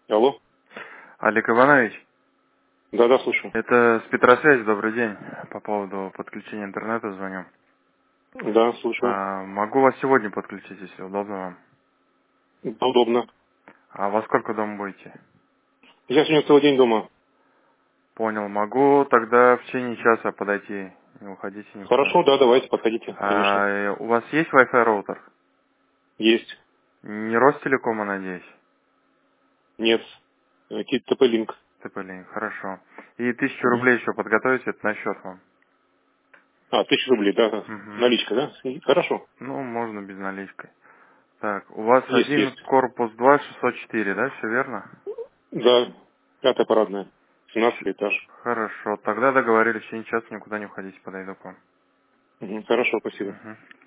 Алло. Олег Иванович, Да, слушаю. это с Петросвязи, добрый день. По поводу подключения интернета звоню. Да, слушаю. Могу вас сегодня подключить, если удобно вам. Да, удобно. А во сколько дома будете? Я сегодня целый день дома. Понял, могу тогда в течение часа подойти, не уходите никуда. Хорошо, да, давайте, подходите, конечно. У вас есть Wi-Fi роутер? Есть. Не Ростелекома, надеюсь? Нет. Кит ТП-линк. ТП-линк, хорошо. И 1000 Угу. рублей еще подготовите, это на счет вам. 1000 рублей, да. Угу. Наличка, да? Хорошо. Ну, можно без наличкой. Так, у вас один Есть. корпус 2, 604, да, все верно? Да, 5-я парадная. 17 этаж. Хорошо, тогда договорились, в течение часа никуда не уходите, подойду к вам. Хорошо, спасибо. Мгм.